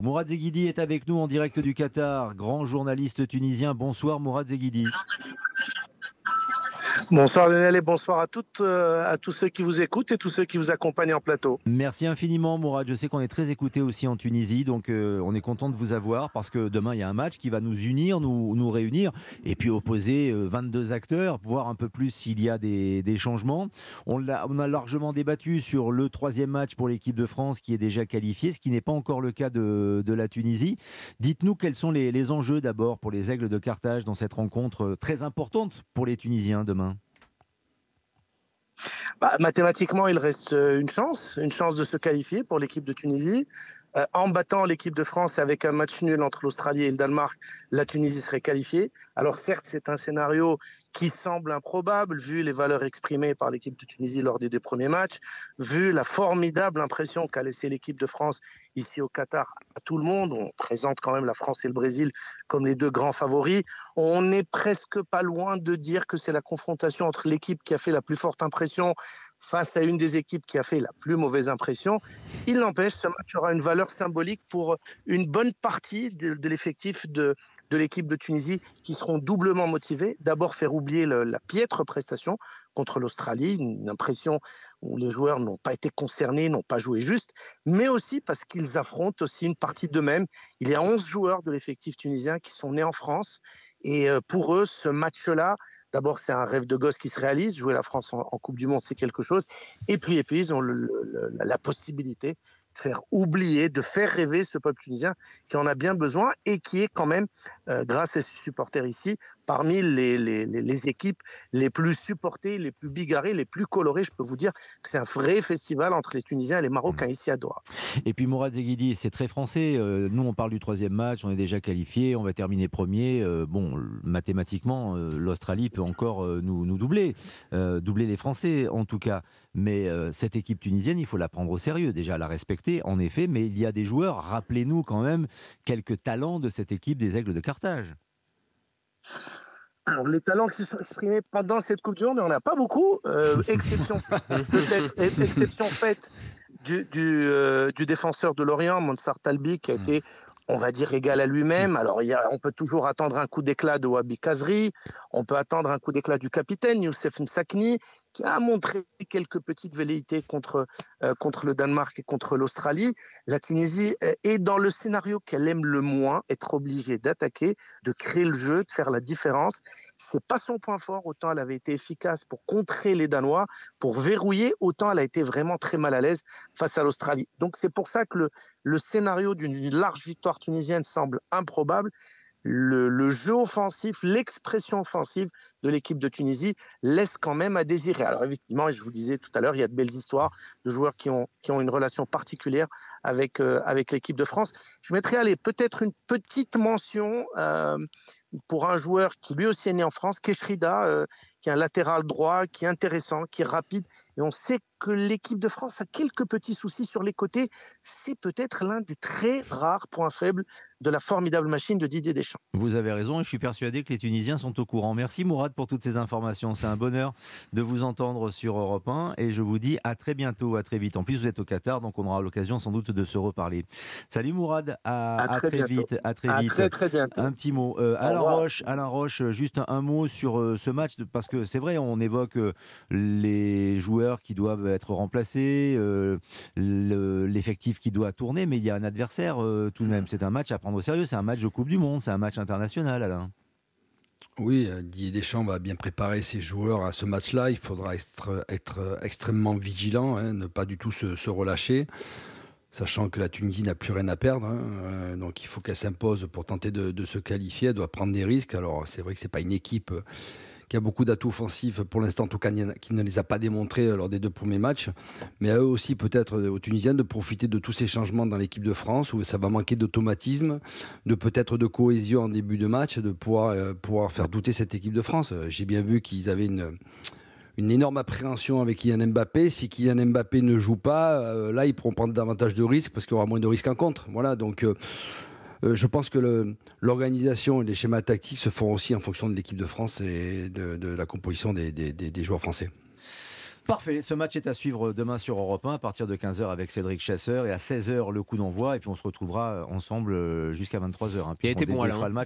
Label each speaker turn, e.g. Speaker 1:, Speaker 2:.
Speaker 1: Mourad Zeghidi est avec nous en direct du Qatar, grand journaliste tunisien. Bonsoir Mourad Zeghidi.
Speaker 2: Bonsoir Lionel et bonsoir à tous ceux qui vous écoutent et tous ceux qui vous accompagnent en plateau.
Speaker 1: Merci infiniment Mourad, je sais qu'on est très écouté aussi en Tunisie, donc on est content de vous avoir parce que demain il y a un match qui va nous unir, nous réunir et puis opposer 22 acteurs, voir un peu plus s'il y a des changements. On a largement débattu sur le troisième match pour l'équipe de France qui est déjà qualifiée, ce qui n'est pas encore le cas de la Tunisie. Dites-nous quels sont les enjeux d'abord pour les Aigles de Carthage dans cette rencontre très importante pour les Tunisiens demain.
Speaker 2: Mathématiquement, il reste une chance de se qualifier pour l'équipe de Tunisie. En battant l'équipe de France et avec un match nul entre l'Australie et le Danemark, la Tunisie serait qualifiée. Alors certes, c'est un scénario qui semble improbable, vu les valeurs exprimées par l'équipe de Tunisie lors des deux premiers matchs, vu la formidable impression qu'a laissé l'équipe de France ici au Qatar à tout le monde. On présente quand même la France et le Brésil comme les deux grands favoris. On n'est presque pas loin de dire que c'est la confrontation entre l'équipe qui a fait la plus forte impression face à une des équipes qui a fait la plus mauvaise impression. Il n'empêche, ce match aura une valeur symbolique pour une bonne partie de l'effectif de l'équipe de Tunisie qui seront doublement motivés. D'abord, faire oublier la piètre prestation contre l'Australie, une impression où les joueurs n'ont pas été concernés, n'ont pas joué juste, mais aussi parce qu'ils affrontent aussi une partie d'eux-mêmes. Il y a 11 joueurs de l'effectif tunisien qui sont nés en France et pour eux, ce match-là, d'abord, c'est un rêve de gosse qui se réalise. Jouer la France en Coupe du Monde, c'est quelque chose. Et puis ils ont la possibilité de faire oublier, de faire rêver ce peuple tunisien qui en a bien besoin et qui est quand même, grâce à ses supporters ici, parmi les équipes les plus supportées, les plus bigarrées, les plus colorées. Je peux vous dire que c'est un vrai festival entre les Tunisiens et les Marocains ici à Doha.
Speaker 1: Et puis Mourad Zeghidi, c'est très français. Nous, on parle du troisième match, on est déjà qualifié, on va terminer premier. Mathématiquement, l'Australie peut encore nous doubler, doubler les Français en tout cas. Mais cette équipe tunisienne, il faut la prendre au sérieux, déjà la respecter, en effet. Mais il y a des joueurs, rappelez-nous quand même, quelques talents de cette équipe des Aigles de Carthage.
Speaker 2: Alors, les talents qui se sont exprimés pendant cette Coupe du Monde, il n'y en a pas beaucoup. Exception faite du défenseur de Lorient, Monsar Talbi, qui a été, on va dire, égal à lui-même. Alors, on peut toujours attendre un coup d'éclat de Wabi Kazri, on peut attendre un coup d'éclat du capitaine, Youssef Msakni, qui a montré quelques petites velléités contre le Danemark et contre l'Australie. La Tunisie est dans le scénario qu'elle aime le moins, être obligée d'attaquer, de créer le jeu, de faire la différence. C'est pas son point fort, autant elle avait été efficace pour contrer les Danois, pour verrouiller, autant elle a été vraiment très mal à l'aise face à l'Australie. Donc c'est pour ça que le scénario d'une large victoire tunisienne semble improbable. Le jeu offensif, l'expression offensive de l'équipe de Tunisie laisse quand même à désirer. Alors effectivement, et je vous disais tout à l'heure, il y a de belles histoires de joueurs qui ont une relation particulière avec l'équipe de France. Je mettrais peut-être une petite mention pour un joueur qui lui aussi est né en France, Keshrida, qui est un latéral droit, qui est intéressant, qui est rapide. Et on sait que l'équipe de France a quelques petits soucis sur les côtés. C'est peut-être l'un des très rares points faibles de la formidable machine de Didier Deschamps.
Speaker 1: Vous avez raison et je suis persuadé que les Tunisiens sont au courant. Merci Mourad pour toutes ces informations. C'est un bonheur de vous entendre sur Europe 1 et je vous dis à très bientôt, à très vite. En plus, vous êtes au Qatar, donc on aura l'occasion sans doute de se reparler. Salut Mourad, à très vite. À très vite.
Speaker 2: Très bientôt.
Speaker 1: Un petit mot. Alain Roche, juste un mot sur ce match, parce que c'est vrai, on évoque les joueurs qui doivent être remplacés, l'effectif qui doit tourner, mais il y a un adversaire tout de même. C'est un match à prendre au sérieux, c'est un match de Coupe du Monde, c'est un match international, Alain.
Speaker 3: Oui, Didier Deschamps va bien préparer ses joueurs à ce match-là. Il faudra être extrêmement vigilant, ne pas du tout se relâcher, sachant que la Tunisie n'a plus rien à perdre. Donc il faut qu'elle s'impose pour tenter de se qualifier. Elle doit prendre des risques. Alors c'est vrai que ce n'est pas une équipe qui a beaucoup d'atouts offensifs, pour l'instant en tout cas, qui ne les a pas démontrés lors des deux premiers matchs. Mais à eux aussi, peut-être aux Tunisiens, de profiter de tous ces changements dans l'équipe de France, où ça va manquer d'automatisme, peut-être de cohésion en début de match, de pouvoir faire douter cette équipe de France. J'ai bien vu qu'ils avaient une énorme appréhension avec Kylian Mbappé. Si Kylian Mbappé ne joue pas, là, ils pourront prendre davantage de risques, parce qu'il y aura moins de risques en contre. Voilà, donc... je pense que l'organisation et les schémas tactiques se font aussi en fonction de l'équipe de France et de la composition des joueurs français.
Speaker 1: Parfait, ce match est à suivre demain sur Europe 1 à partir de 15h avec Cédric Chasseur et à 16h le coup d'envoi et puis on se retrouvera ensemble jusqu'à 23h.
Speaker 4: Il a été bon, Alain.